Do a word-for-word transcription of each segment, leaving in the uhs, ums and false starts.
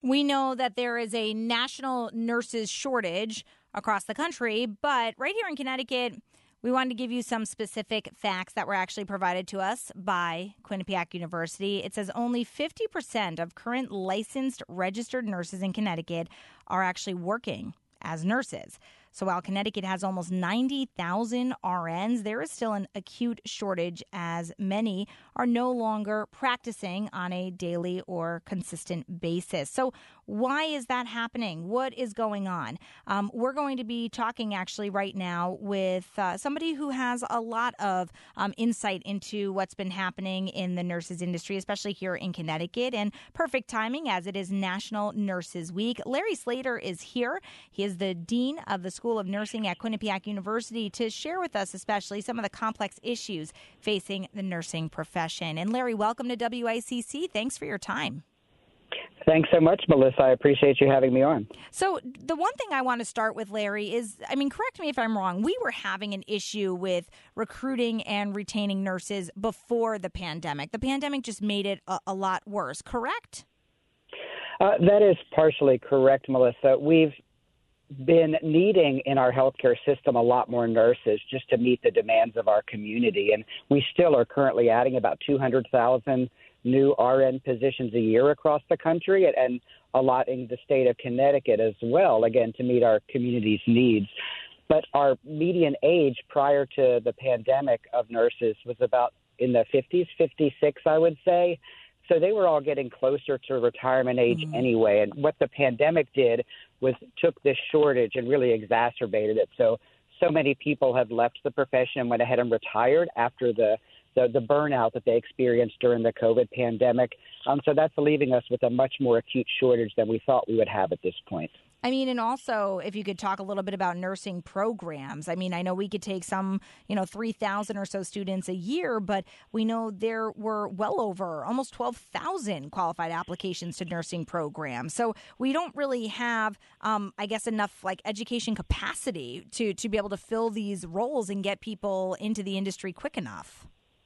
We know that there is a national nurses shortage across the country, but right here in Connecticut, we wanted to give you some specific facts that were actually provided to us by Quinnipiac University. It says only fifty percent of current licensed registered nurses in Connecticut are actually working as nurses. So while Connecticut has almost ninety thousand R Ns, there is still an acute shortage as many are no longer practicing on a daily or consistent basis. So why is that happening? What is going on? Um, we're going to be talking actually right now with uh, somebody who has a lot of um, insight into what's been happening in the nurses industry, especially here in Connecticut. And perfect timing as it is National Nurses Week. Larry Slater is here. He is the Dean of the School of Nursing at Quinnipiac University to share with us especially some of the complex issues facing the nursing profession. And Larry, welcome to W I C C. Thanks for your time. Thanks so much, Melissa. I appreciate you having me on. So the one thing I want to start with, Larry, is, I mean, correct me if I'm wrong, we were having an issue with recruiting and retaining nurses before the pandemic. The pandemic just made it a, a lot worse, correct? Uh, that is partially correct, Melissa. We've been needing in our healthcare system a lot more nurses just to meet the demands of our community. And we still are currently adding about two hundred thousand new R N positions a year across the country, and a lot in the state of Connecticut as well, again, to meet our community's needs. But our median age prior to the pandemic of nurses was about in the fifties, fifty-six, I would say. So they were all getting closer to retirement age mm-hmm. anyway. And what the pandemic did was took this shortage and really exacerbated it. So, so many people have left the profession and went ahead and retired after the, the, the burnout that they experienced during the COVID pandemic. Um, so that's leaving us with a much more acute shortage than we thought we would have at this point. I mean, and also, if you could talk a little bit about nursing programs. I mean, I know we could take some, you know, three thousand or so students a year, but we know there were well over almost twelve thousand qualified applications to nursing programs. So we don't really have, um, I guess, enough like education capacity to, to be able to fill these roles and get people into the industry quick enough.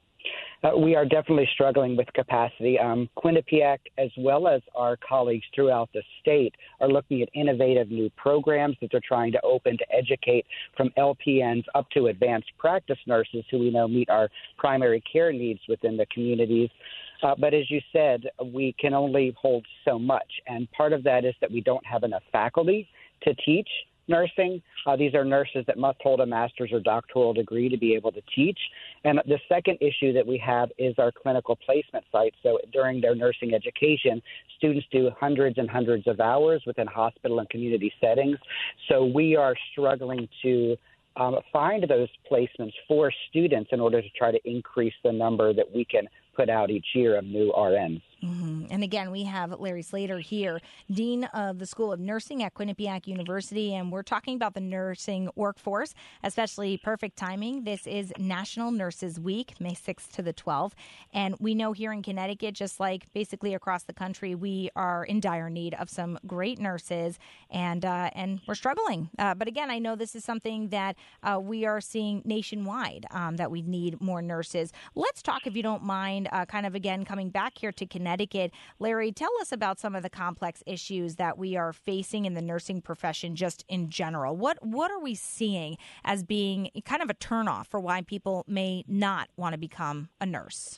Uh, we are definitely struggling with capacity. Um, Quinnipiac, as well as our colleagues throughout the state, are looking at innovative new programs that they're trying to open to educate from L P Ns up to advanced practice nurses who we know meet our primary care needs within the communities. Uh, but as you said, we can only hold so much. And part of that is that we don't have enough faculty to teach nursing. Uh, these are nurses that must hold a master's or doctoral degree to be able to teach. And the second issue that we have is our clinical placement sites. So during their nursing education, students do hundreds and hundreds of hours within hospital and community settings. So we are struggling to um, find those placements for students in order to try to increase the number that we can put out each year of new R Ns. Mm-hmm. And again, we have Larry Slater here, Dean of the School of Nursing at Quinnipiac University, and we're talking about the nursing workforce, especially perfect timing. This is National Nurses Week, May sixth to the twelfth, and we know here in Connecticut, just like basically across the country, we are in dire need of some great nurses, and uh, and we're struggling. Uh, but again, I know this is something that uh, we are seeing nationwide, um, that we need more nurses. Let's talk, if you don't mind, uh, kind of again coming back here to Connecticut. Larry, tell us about some of the complex issues that we are facing in the nursing profession just in general. What what are we seeing as being kind of a turnoff for why people may not want to become a nurse?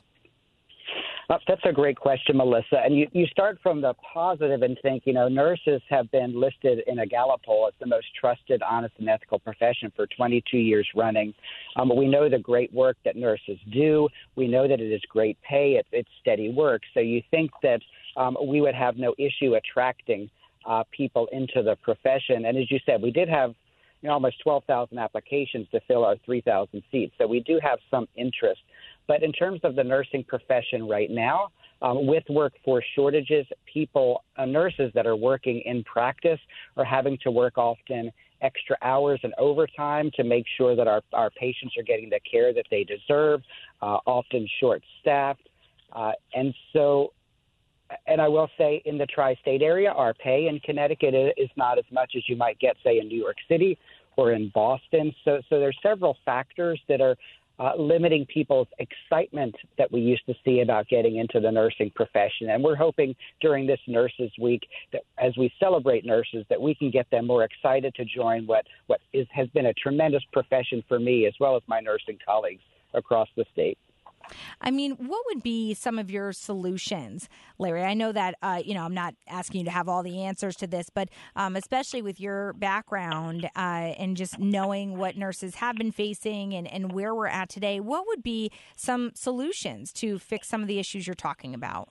Uh, that's a great question, Melissa. And you, you start from the positive and think, you know, nurses have been listed in a Gallup poll as the most trusted, honest, and ethical profession for twenty-two years running. Um, we know the great work that nurses do. We know that it is great pay. It, it's steady work. So you think that um, we would have no issue attracting uh, people into the profession. And as you said, we did have you know, almost twelve thousand applications to fill our three thousand seats. So we do have some interest. But in terms of the nursing profession right now, um, with workforce shortages, people, uh, nurses that are working in practice are having to work often extra hours and overtime to make sure that our, our patients are getting the care that they deserve, uh, often short-staffed. Uh, and so, and I will say in the tri-state area, our pay in Connecticut is not as much as you might get, say, in New York City or in Boston. So, so there's several factors that are uh, limiting people's excitement that we used to see about getting into the nursing profession. And we're hoping during this Nurses Week that as we celebrate nurses, that we can get them more excited to join what, what is, has been a tremendous profession for me as well as my nursing colleagues across the state. I mean, what would be some of your solutions, Larry? I know that, uh, you know, I'm not asking you to have all the answers to this, but um, especially with your background uh, and just knowing what nurses have been facing and, and where we're at today, what would be some solutions to fix some of the issues you're talking about?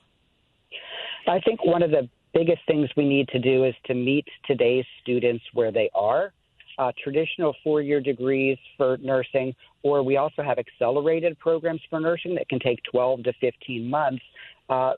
I think one of the biggest things we need to do is to meet today's students where they are. Uh, traditional four-year degrees for nursing, or we also have accelerated programs for nursing that can take twelve to fifteen months, uh,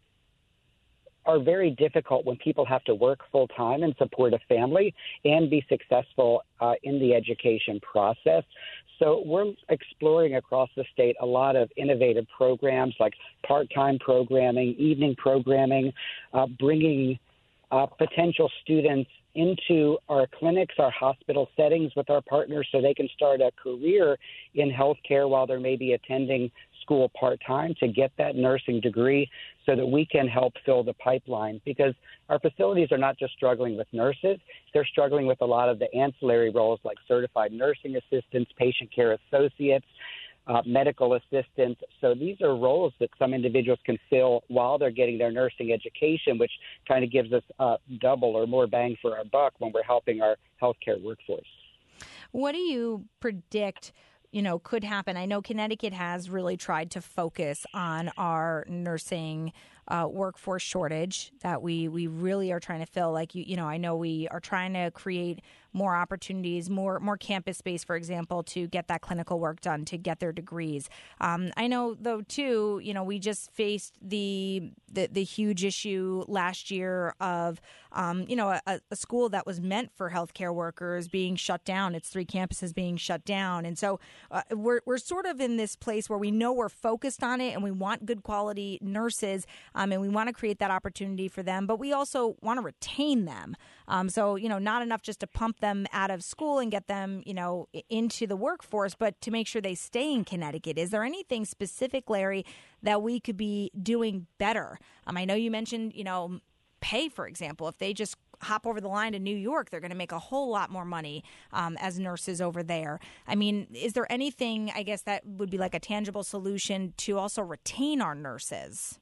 are very difficult when people have to work full-time and support a family and be successful uh, in the education process. So we're exploring across the state a lot of innovative programs like part-time programming, evening programming, uh, bringing uh, potential students into our clinics, our hospital settings with our partners so they can start a career in healthcare while they're maybe attending school part-time to get that nursing degree so that we can help fill the pipeline, because our facilities are not just struggling with nurses, they're struggling with a lot of the ancillary roles like certified nursing assistants, patient care associates, Uh, medical assistants. So these are roles that some individuals can fill while they're getting their nursing education, which kind of gives us uh, double or more bang for our buck when we're helping our healthcare workforce. What do you predict, you know, could happen? I know Connecticut has really tried to focus on our nursing uh, workforce shortage that we we really are trying to fill. Like, you, you know, I know we are trying to create more opportunities, more more campus space, for example, to get that clinical work done, to get their degrees. Um, I know, though, too, you know, we just faced the the, the huge issue last year of, um, you know, a, a school that was meant for healthcare workers being shut down. Its three campuses being shut down. And so uh, we're, we're sort of in this place where we know we're focused on it and we want good quality nurses um, and we want to create that opportunity for them, but we also want to retain them. Um, so, you know, not enough just to pump them out of school and get them, you know, into the workforce, but to make sure they stay in Connecticut. Is there anything specific, Larry, that we could be doing better? Um, I know you mentioned, you know, pay, for example. If they just hop over the line to New York, they're going to make a whole lot more money um, as nurses over there. I mean, is there anything, I guess, that would be like a tangible solution to also retain our nurses?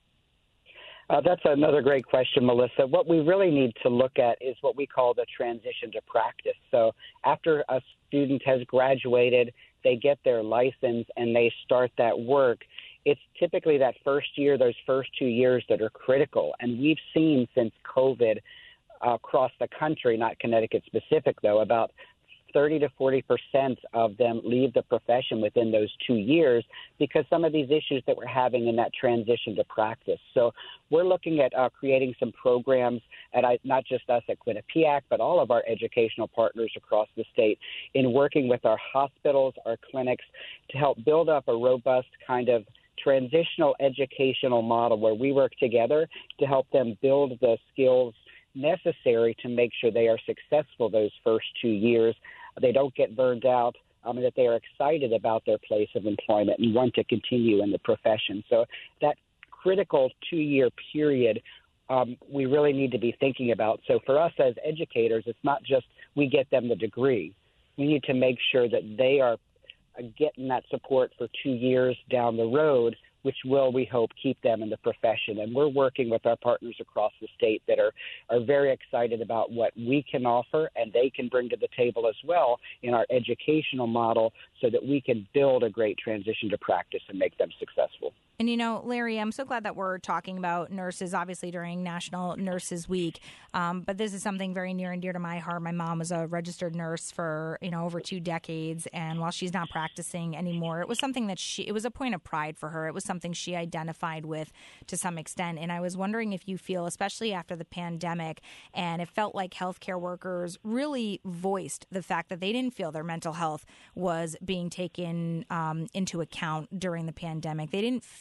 Uh, that's another great question, Melissa. What we really need to look at is what we call the transition to practice. So after a student has graduated, they get their license and they start that work. It's typically that first year, those first two years that are critical. And we've seen since COVID uh, across the country, not Connecticut specific, though, about thirty to forty percent of them leave the profession within those two years because some of these issues that we're having in that transition to practice. So we're looking at uh, creating some programs at uh, not just us at Quinnipiac, but all of our educational partners across the state in working with our hospitals, our clinics to help build up a robust kind of transitional educational model where we work together to help them build the skills necessary to make sure they are successful those first two years. They don't get burned out, um, and that they are excited about their place of employment and want to continue in the profession. So that critical two-year period um, we really need to be thinking about. So for us as educators, it's not just we get them the degree. We need to make sure that they are getting that support for two years down the road, which will, we hope, keep them in the profession. And we're working with our partners across the state that are, are very excited about what we can offer and they can bring to the table as well in our educational model so that we can build a great transition to practice and make them successful. And, you know, Larry, I'm so glad that we're talking about nurses, obviously, during National Nurses Week. Um, but this is something very near and dear to my heart. My mom was a registered nurse for, you know, over two decades. And while she's not practicing anymore, it was something that she, it was a point of pride for her. It was something she identified with to some extent. And I was wondering if you feel, especially after the pandemic, and it felt like healthcare workers really voiced the fact that they didn't feel their mental health was being taken um, into account during the pandemic. They didn't feel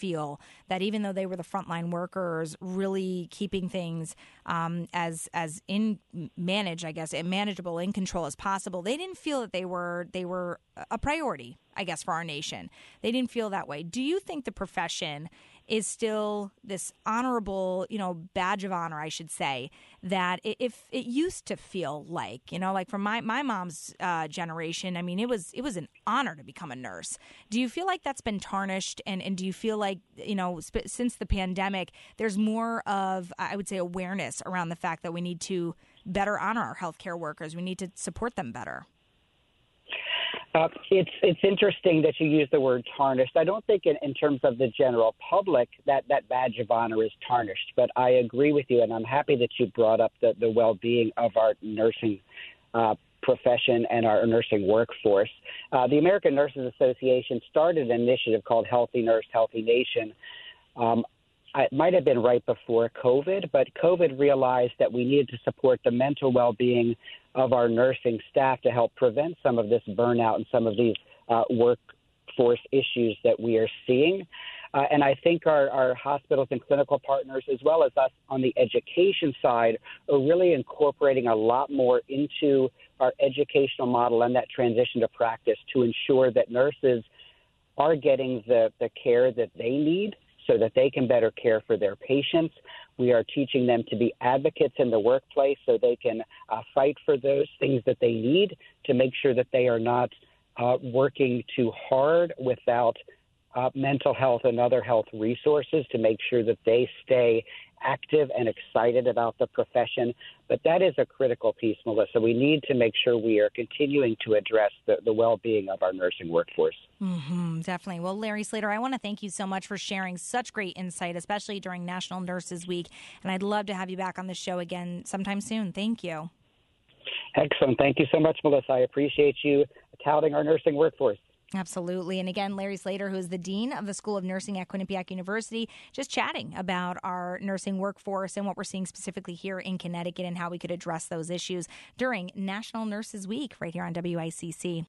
feel that even though they were the frontline workers, really keeping things um, as as in managed, I guess, and manageable, in control as possible, they didn't feel that they were they were a priority, I guess, for our nation. They didn't feel that way. Do you think the profession is still this honorable, you know, badge of honor, I should say, that it, if it used to feel like, you know, like from my, my mom's uh, generation, I mean, it was it was an honor to become a nurse. Do you feel like that's been tarnished? And, and do you feel like, you know, sp- since the pandemic, there's more of, I would say, awareness around the fact that we need to better honor our healthcare workers. We need to support them better. Uh, it's it's interesting that you use the word tarnished. I don't think in, in terms of the general public that that badge of honor is tarnished, but I agree with you, and I'm happy that you brought up the, the well-being of our nursing uh, profession and our nursing workforce. Uh, the American Nurses Association started an initiative called Healthy Nurse, Healthy Nation. Um, it might have been right before COVID, but COVID realized that we needed to support the mental well-being of our nursing staff to help prevent some of this burnout and some of these uh, workforce issues that we are seeing. Uh, and I think our, our hospitals and clinical partners, as well as us on the education side, are really incorporating a lot more into our educational model and that transition to practice to ensure that nurses are getting the, the care that they need so that they can better care for their patients. We are teaching them to be advocates in the workplace so they can uh, fight for those things that they need to make sure that they are not uh, working too hard without uh, mental health and other health resources to make sure that they stay active and excited about the profession. But that is a critical piece, Melissa. We need to make sure we are continuing to address the, the well-being of our nursing workforce. Mm-hmm, definitely. Well, Larry Slater, I want to thank you so much for sharing such great insight, especially during National Nurses Week. And I'd love to have you back on the show again sometime soon. Thank you. Excellent. Thank you so much, Melissa. I appreciate you touting our nursing workforce. Absolutely. And again, Larry Slater, who is the Dean of the School of Nursing at Quinnipiac University, just chatting about our nursing workforce and what we're seeing specifically here in Connecticut and how we could address those issues during National Nurses Week right here on W I C C.